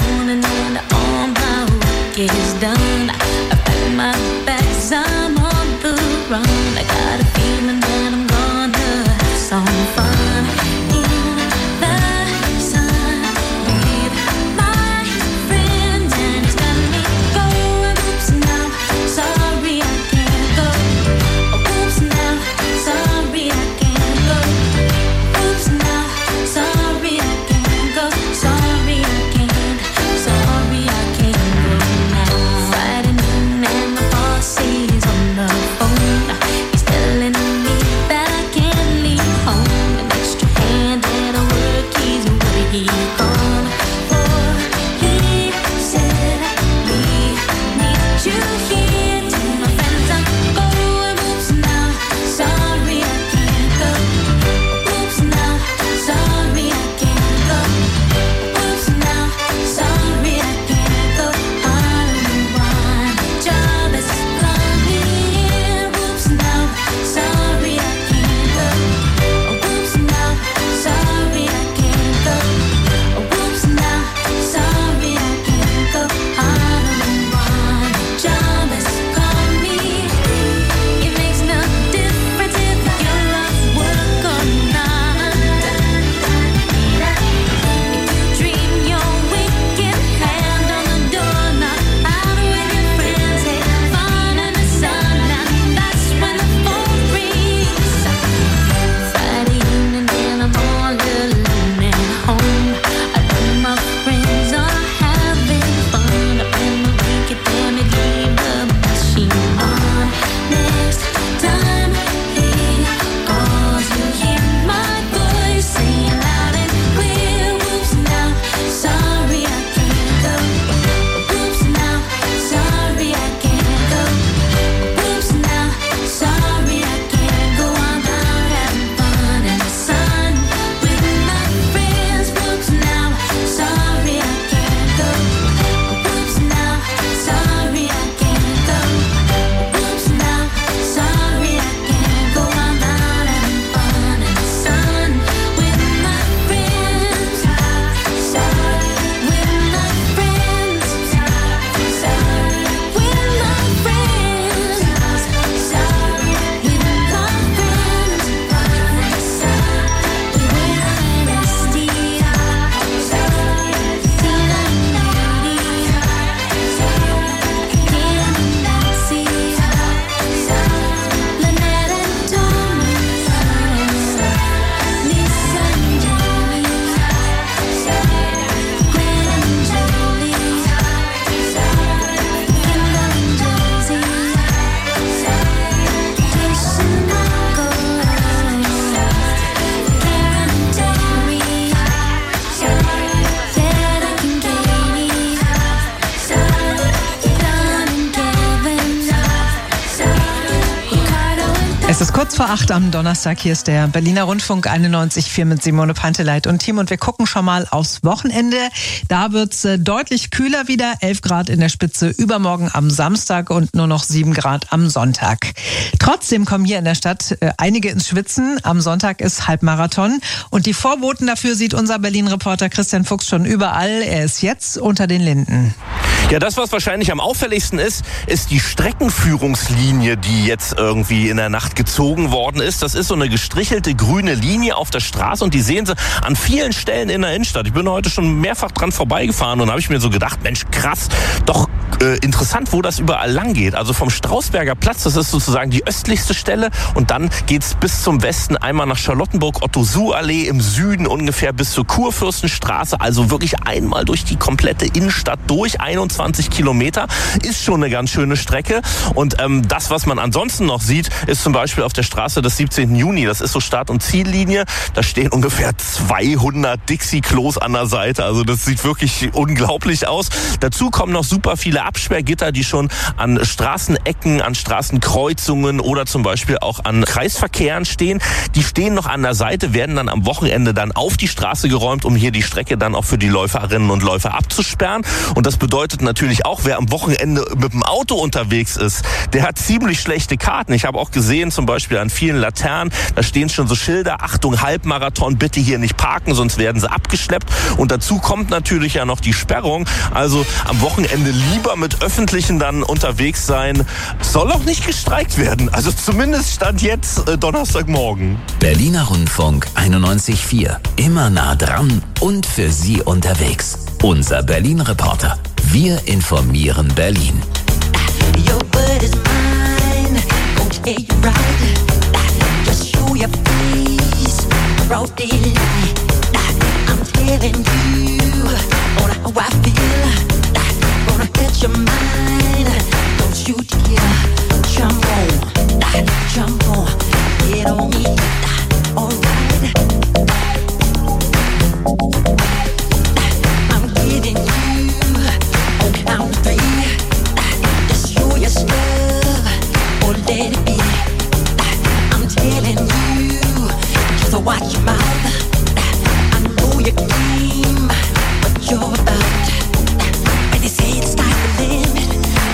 Is done. I pack my bags, I'm on the run. I got a feeling that I'm gonna have some fun in the sun with my friends, and it's got me going. Oops, now, sorry I can't go. Oops, now, sorry I can't go. Oops, now, sorry I can't go. Sorry I can't. Sorry I can't. Friday noon and my boss is on the phone. He's telling me that I can't leave home. An extra hand at work, he's where he gone. For he said we need you here. To my friends I'm going. Oops now, sorry I can't go. Oops now, sorry I can't go. Oops now, sorry I can't go. Job is coming in. Whoops now, sorry I can't go. Whoops now, sorry I can't go. Whoops now, sorry I can't go. I don't want a job is coming. It makes no difference if you love work or not. If you dream your wicked hand on the doorknob, out with your friends, have fun in the sun, and that's when the phone rings. Friday evening and I'm all alone at home. I know my friends are having fun. Up in the wicked family, leave the machine on. Next time he calls, you hear my voice saying loud and clear. Whoops now, sorry I can't go. Whoops now, sorry I can't go. Whoops now, sorry I can't go. I'm out having fun in the sun with my friends. Whoops now, sorry I can't go. Whoops now, sorry I can't go. Whoops now, sorry I can't go. I'm out having fun in the sun with my friends. Sorry, with my friends. Sorry, with my friends. Sorry, with my friends. With Misty, sorry, Tina and Judy, Kim and Nancy, Lynette and Tony, Lisa and Julie, Gwen and Julie, Kendall and Josie, Trish and Marco, Karen and Terry, Derek and Katie, Don and Kevin, Ricardo and Es ist kurz vor acht am Donnerstag. Hier ist der Berliner Rundfunk einundneunzig Komma vier mit Simone Panteleit und Team. Und wir gucken schon mal aufs Wochenende. Da wird's äh, deutlich kühler wieder. elf Grad in der Spitze übermorgen am Samstag und nur noch sieben Grad am Sonntag. Trotzdem kommen hier in der Stadt äh, einige ins Schwitzen. Am Sonntag ist Halbmarathon. Und die Vorboten dafür sieht unser Berlin-Reporter Christian Fuchs schon überall. Er ist jetzt unter den Linden. Ja, das, was wahrscheinlich am auffälligsten ist, ist die Streckenführungslinie, die jetzt irgendwie in der Nacht gezogen worden ist. Das ist so eine gestrichelte grüne Linie auf der Straße und die sehen Sie an vielen Stellen in der Innenstadt. Ich bin heute schon mehrfach dran vorbeigefahren und habe ich mir so gedacht, Mensch, krass, doch äh, interessant, wo das überall lang geht. Also vom Strausberger Platz, das ist sozusagen die östlichste Stelle und dann geht's bis zum Westen, einmal nach Charlottenburg, Otto-Suhr-Allee, im Süden ungefähr bis zur Kurfürstenstraße, also wirklich einmal durch die komplette Innenstadt durch, einundzwanzig Kilometer, ist schon eine ganz schöne Strecke. Und ähm, das, was man ansonsten noch sieht, ist zum Beispiel auf der Straße des siebzehnten Juni, das ist so Start- und Ziellinie, da stehen ungefähr zweihundert Dixie-Klos an der Seite, also das sieht wirklich unglaublich aus. Dazu kommen noch super viele Absperrgitter, die schon an Straßenecken, an Straßenkreuzungen oder zum Beispiel auch an Kreisverkehren stehen. Die stehen noch an der Seite, werden dann am Wochenende dann auf die Straße geräumt, um hier die Strecke dann auch für die Läuferinnen und Läufer abzusperren. Und das bedeutet natürlich auch, wer am Wochenende mit dem Auto unterwegs ist, der hat ziemlich schlechte Karten. Ich habe auch gesehen, zum Beispiel an vielen Laternen, da stehen schon so Schilder, Achtung, Halbmarathon, bitte hier nicht parken, sonst werden sie abgeschleppt. Und dazu kommt natürlich ja noch die Sperrung. Also am Wochenende lieber mit Öffentlichen dann unterwegs sein. Soll auch nicht gestreikt werden. Also zumindest stand jetzt äh, Donnerstagmorgen. Berliner Rundfunk einundneunzig Komma vier. Immer nah dran und für Sie unterwegs. Unser Berlin-Reporter. Wir informieren Berlin. Your word is mine, won't stay right. Just show your face, broad daylight. I'm telling you on how I feel. Gonna catch your mind, don't shoot here. Jump on, jump on, get on me, alright. I'm giving you on count three. Your stuff, or let it be. I'm telling you, just watch your mouth. I know you came, but you're about. When they say the sky's the limit,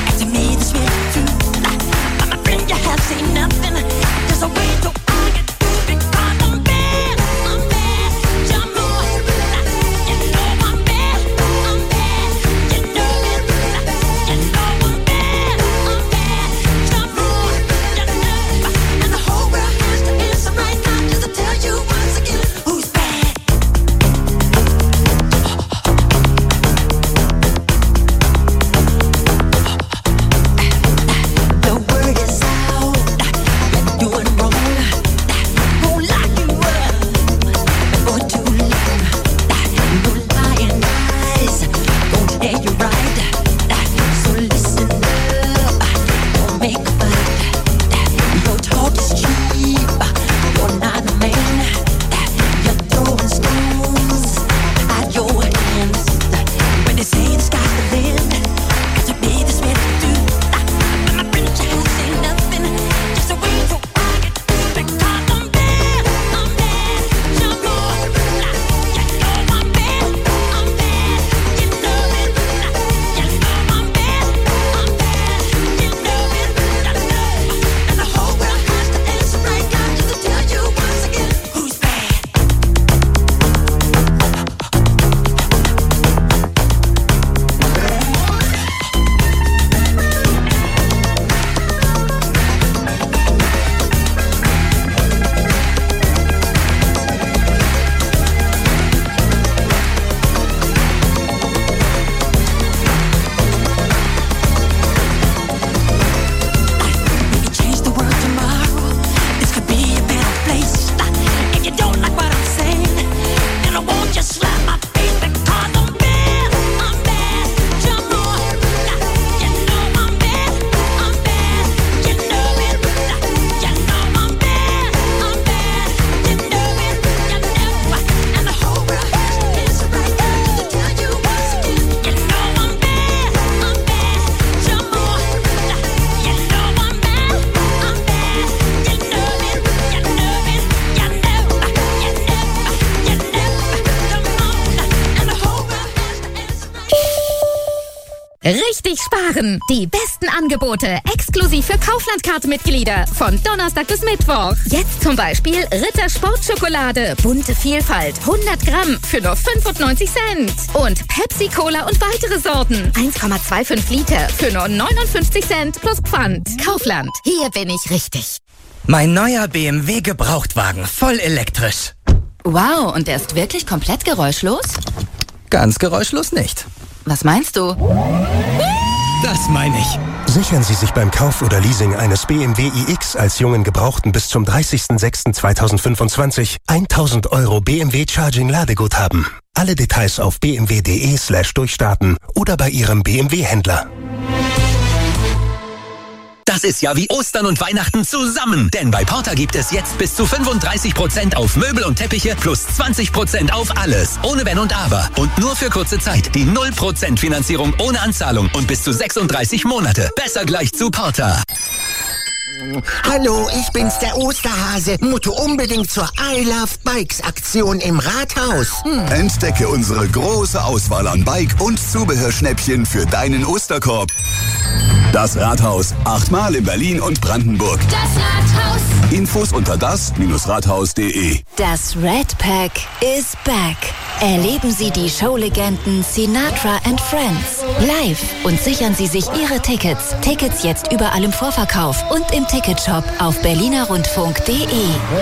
Richtig sparen! Die besten Angebote exklusiv für Kauflandkarte-Mitglieder von Donnerstag bis Mittwoch. Jetzt zum Beispiel Ritter Sportschokolade, bunte Vielfalt, hundert Gramm für nur fünfundneunzig Cent. Und Pepsi Cola und weitere Sorten, eins Komma fünfundzwanzig Liter für nur neunundfünfzig Cent plus Pfand. Kaufland, hier bin ich richtig. Mein neuer B M W Gebrauchtwagen, voll elektrisch. Wow, und der ist wirklich komplett geräuschlos? Ganz geräuschlos nicht. Was meinst du? Das meine ich. Sichern Sie sich beim Kauf oder Leasing eines B M W iX als jungen Gebrauchten bis zum dreißigsten sechsten zweitausendfünfundzwanzig tausend Euro B M W Charging Ladeguthaben. Alle Details auf b m w punkt d e slash durchstarten oder bei Ihrem B M W-Händler. Das ist ja wie Ostern und Weihnachten zusammen. Denn bei Porter gibt es jetzt bis zu fünfunddreißig Prozent auf Möbel und Teppiche plus zwanzig Prozent auf alles. Ohne Wenn und Aber. Und nur für kurze Zeit. Die null Prozent Finanzierung ohne Anzahlung und bis zu sechsunddreißig Monate. Besser gleich zu Porter. Hallo, ich bin's, der Osterhase. Motto unbedingt zur I Love Bikes Aktion im Rathaus. Hm. Entdecke unsere große Auswahl an Bike- und Zubehörschnäppchen für deinen Osterkorb. Das Rathaus. Achtmal in Berlin und Brandenburg. Das Rathaus. Infos unter das Rathaus punkt de. Das Red Pack is back. Erleben Sie die Showlegenden Sinatra and Friends live und sichern Sie sich Ihre Tickets. Tickets jetzt überall im Vorverkauf und im Ticketshop auf berlinerrundfunk punkt de.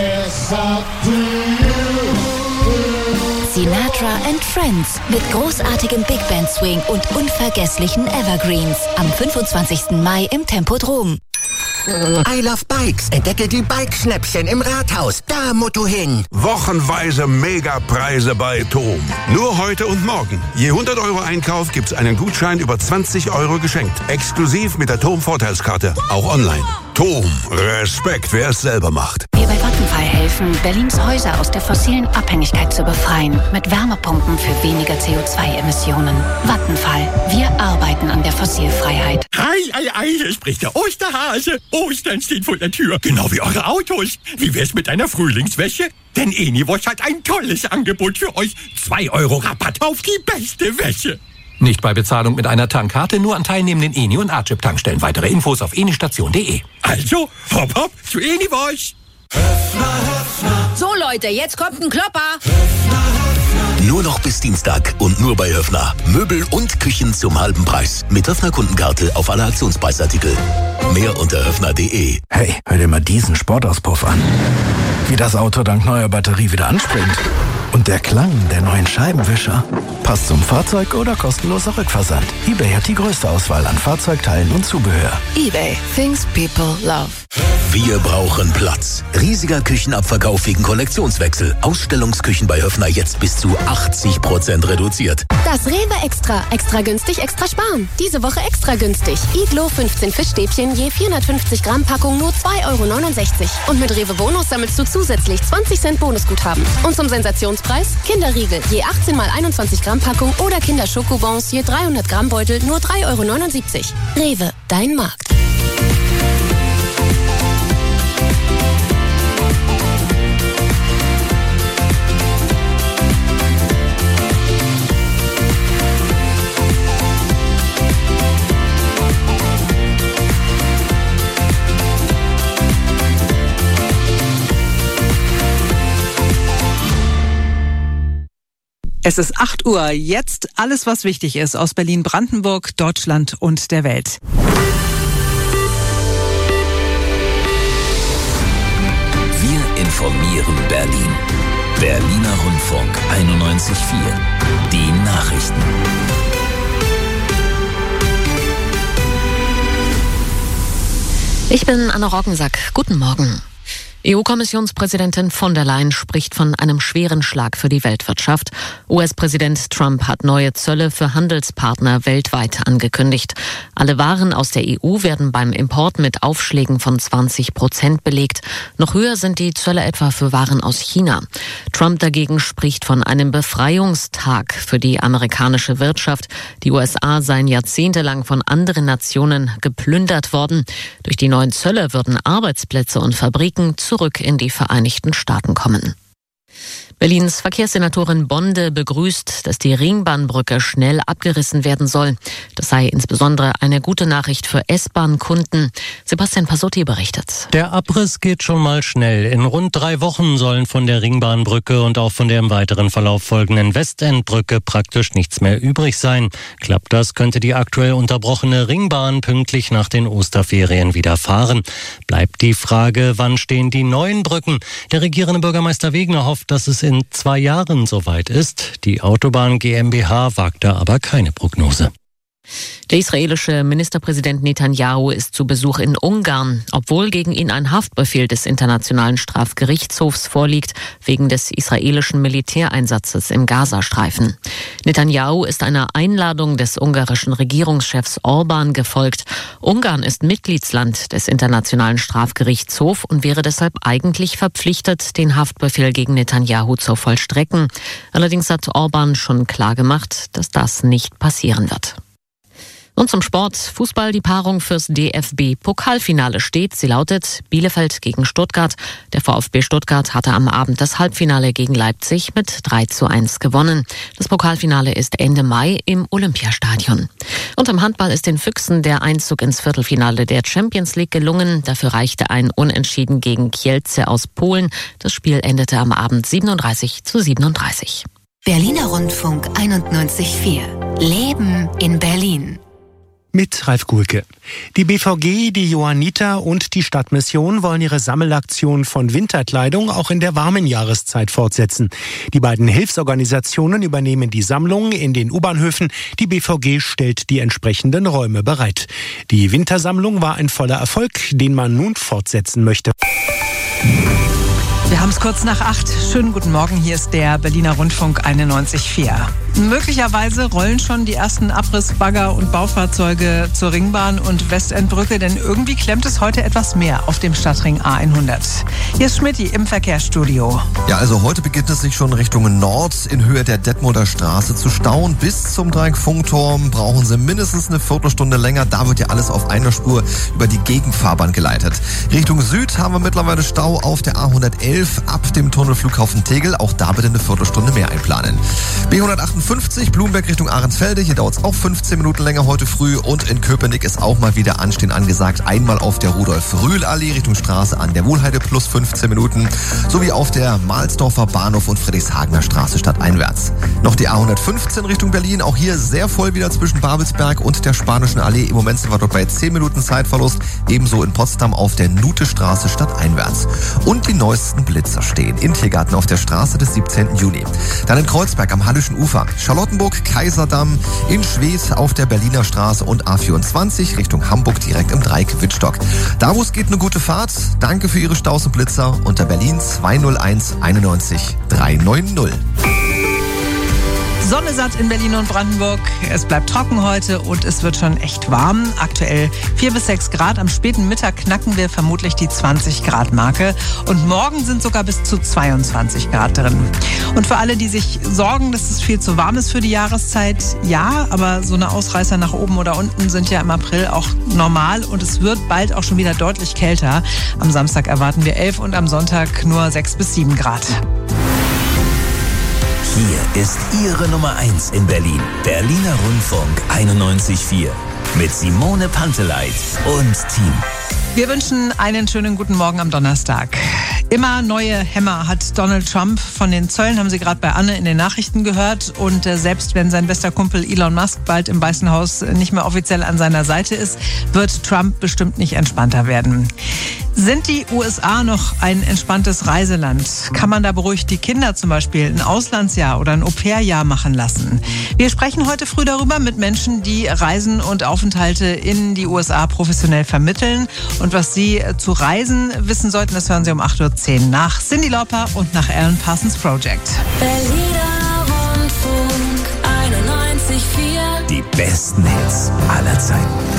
Sinatra and Friends mit großartigem Big Band Swing und unvergesslichen Evergreens am fünfundzwanzigsten Mai im Tempodrom. I Love Bikes. Entdecke die Bike-Schnäppchen im Rathaus. Da Motto hin. Wochenweise Megapreise bei Tom. Nur heute und morgen. Je hundert Euro Einkauf gibt's einen Gutschein über zwanzig Euro geschenkt. Exklusiv mit der Tom Vorteilskarte. Auch online. Tom. Respekt, wer es selber macht. Wir bei Vattenfall helfen, Berlins Häuser aus der fossilen Abhängigkeit zu befreien. Mit Wärmepumpen für weniger C O zwei Emissionen. Vattenfall. Wir arbeiten an der Fossilfreiheit. Ei, ei, ei, hier spricht der Osterhase. Ostern steht vor der Tür, genau wie eure Autos. Wie wär's mit einer Frühlingswäsche? Denn Eniwosch hat ein tolles Angebot für euch. zwei Euro Rabatt auf die beste Wäsche. Nicht bei Bezahlung mit einer Tankkarte, nur an teilnehmenden Eni- und Archip-Tankstellen. Weitere Infos auf enistation punkt de. Also, hopp hopp zu Eniwosch. So Leute, jetzt kommt ein Klopper. Nur noch bis Dienstag und nur bei Höfner. Möbel und Küchen zum halben Preis. Mit Höfner Kundenkarte auf alle Aktionspreisartikel. Mehr unter höfner punkt de. Hey, hör dir mal diesen Sportauspuff an. Wie das Auto dank neuer Batterie wieder anspringt. Und der Klang der neuen Scheibenwischer. Passt zum Fahrzeug oder kostenloser Rückversand. eBay hat die größte Auswahl an Fahrzeugteilen und Zubehör. eBay. Things people love. Wir brauchen Platz. Riesiger Küchenabverkauf wegen Kollektionswechsel. Ausstellungsküchen bei Höfner jetzt bis zu achtzig Prozent reduziert. Das Rewe Extra. Extra günstig, extra sparen. Diese Woche extra günstig. Iglo fünfzehn Fischstäbchen je vierhundertfünfzig Gramm Packung nur zwei Euro neunundsechzig. Und mit Rewe Bonus sammelst du zusätzlich zwanzig Cent Bonusguthaben. Und zum Sensationspreis Kinderriegel je achtzehn mal einundzwanzig Gramm Packung oder Kinderschokobons je dreihundert Gramm Beutel nur drei Euro neunundsiebzig. Rewe, dein Markt. Es ist acht Uhr. Jetzt alles, was wichtig ist aus Berlin, Brandenburg, Deutschland und der Welt. Wir informieren Berlin. Berliner Rundfunk einundneunzig Komma vier. Die Nachrichten. Ich bin Anna Roggensack. Guten Morgen. E U-Kommissionspräsidentin von der Leyen spricht von einem schweren Schlag für die Weltwirtschaft. U S-Präsident Trump hat neue Zölle für Handelspartner weltweit angekündigt. Alle Waren aus der E U werden beim Import mit Aufschlägen von zwanzig Prozent belegt. Noch höher sind die Zölle etwa für Waren aus China. Trump dagegen spricht von einem Befreiungstag für die amerikanische Wirtschaft. Die U S A seien jahrzehntelang von anderen Nationen geplündert worden. Durch die neuen Zölle würden Arbeitsplätze und Fabriken zurück in die Vereinigten Staaten kommen. Berlins Verkehrssenatorin Bonde begrüßt, dass die Ringbahnbrücke schnell abgerissen werden soll. Das sei insbesondere eine gute Nachricht für S-Bahn-Kunden. Sebastian Pasotti berichtet. Der Abriss geht schon mal schnell. In rund drei Wochen sollen von der Ringbahnbrücke und auch von der im weiteren Verlauf folgenden Westendbrücke praktisch nichts mehr übrig sein. Klappt das, könnte die aktuell unterbrochene Ringbahn pünktlich nach den Osterferien wieder fahren. Bleibt die Frage, wann stehen die neuen Brücken? Der regierende Bürgermeister Wegner hofft, dass es in zwei Jahren soweit ist. Die Autobahn GmbH wagt da aber keine Prognose. Der israelische Ministerpräsident Netanyahu ist zu Besuch in Ungarn, obwohl gegen ihn ein Haftbefehl des Internationalen Strafgerichtshofs vorliegt, wegen des israelischen Militäreinsatzes im Gazastreifen. Netanyahu ist einer Einladung des ungarischen Regierungschefs Orban gefolgt. Ungarn ist Mitgliedsland des Internationalen Strafgerichtshofs und wäre deshalb eigentlich verpflichtet, den Haftbefehl gegen Netanyahu zu vollstrecken. Allerdings hat Orban schon klargemacht, dass das nicht passieren wird. Und zum Sport. Fußball, die Paarung fürs D F B-Pokalfinale steht. Sie lautet Bielefeld gegen Stuttgart. Der VfB Stuttgart hatte am Abend das Halbfinale gegen Leipzig mit drei zu eins gewonnen. Das Pokalfinale ist Ende Mai im Olympiastadion. Und im Handball ist den Füchsen der Einzug ins Viertelfinale der Champions League gelungen. Dafür reichte ein Unentschieden gegen Kielce aus Polen. Das Spiel endete am Abend siebenunddreißig zu siebenunddreißig. Berliner Rundfunk einundneunzig Komma vier. Leben in Berlin. Mit Ralf Gulke. Die B V G, die Johanniter und die Stadtmission wollen ihre Sammelaktion von Winterkleidung auch in der warmen Jahreszeit fortsetzen. Die beiden Hilfsorganisationen übernehmen die Sammlung in den U-Bahnhöfen. Die B V G stellt die entsprechenden Räume bereit. Die Wintersammlung war ein voller Erfolg, den man nun fortsetzen möchte. Wir haben es kurz nach acht. Schönen guten Morgen, hier ist der Berliner Rundfunk einundneunzig Komma vier. Möglicherweise rollen schon die ersten Abrissbagger und Baufahrzeuge zur Ringbahn und Westendbrücke, denn irgendwie klemmt es heute etwas mehr auf dem Stadtring A hundert. Hier ist Schmidti im Verkehrsstudio. Ja, also heute beginnt es sich schon Richtung Nord in Höhe der Detmolder Straße zu stauen. Bis zum Dreieck-Funkturm brauchen Sie mindestens eine Viertelstunde länger. Da wird ja alles auf einer Spur über die Gegenfahrbahn geleitet. Richtung Süd haben wir mittlerweile Stau auf der A hundertelf ab dem Tunnel Flughafen Tegel. Auch da bitte eine Viertelstunde mehr einplanen. B hundertachtundfünfzig Blumberg Richtung Ahrensfelde. Hier dauert es auch fünfzehn Minuten länger heute früh. Und in Köpenick ist auch mal wieder Anstehen angesagt. Einmal auf der Rudolf-Rühl-Allee Richtung Straße an der Wohlheide plus fünfzehn Minuten. Sowie auf der Mahlsdorfer Bahnhof und Friedrichshagener Straße stadteinwärts. Noch die A hundertfünfzehn Richtung Berlin. Auch hier sehr voll wieder zwischen Babelsberg und der Spanischen Allee. Im Moment sind wir dort bei zehn Minuten Zeitverlust. Ebenso in Potsdam auf der Nutestraße stadteinwärts. Und die neuesten Blitzer stehen in Tiergarten auf der Straße des siebzehnten Juni. Dann in Kreuzberg am Hallischen Ufer. Charlottenburg, Kaiserdamm, in Schwedt auf der Berliner Straße und A vierundzwanzig Richtung Hamburg direkt im Dreieck Wittstock. Da, wo es geht, eine gute Fahrt. Danke für Ihre Staus und Blitzer unter Berlin zwei null eins einundneunzig drei neun null. Sonne satt in Berlin und Brandenburg. Es bleibt trocken heute und es wird schon echt warm. Aktuell vier bis sechs Grad. Am späten Mittag knacken wir vermutlich die zwanzig Grad Marke. Und morgen sind sogar bis zu zweiundzwanzig Grad drin. Und für alle, die sich sorgen, dass es viel zu warm ist für die Jahreszeit, ja, aber so eine Ausreißer nach oben oder unten sind ja im April auch normal. Und es wird bald auch schon wieder deutlich kälter. Am Samstag erwarten wir elf und am Sonntag nur sechs bis sieben Grad. Hier ist Ihre Nummer eins in Berlin. Berliner Rundfunk einundneunzig Komma vier. Mit Simone Panteleit und Team. Wir wünschen einen schönen guten Morgen am Donnerstag. Immer neue Hämmer hat Donald Trump. Von den Zöllen haben Sie gerade bei Anne in den Nachrichten gehört. Und äh, selbst wenn sein bester Kumpel Elon Musk bald im Weißen Haus nicht mehr offiziell an seiner Seite ist, wird Trump bestimmt nicht entspannter werden. Sind die U S A noch ein entspanntes Reiseland? Kann man da beruhigt die Kinder zum Beispiel ein Auslandsjahr oder ein Au-pair-Jahr machen lassen? Wir sprechen heute früh darüber mit Menschen, die Reisen und Aufenthalte in die U S A professionell vermitteln. Und was Sie zu Reisen wissen sollten, das hören Sie um acht Uhr zehn nach Cyndi Lauper und nach Alan Parsons Project. Berliner Rundfunk einundneunzig Komma vier. Die besten Hits aller Zeiten.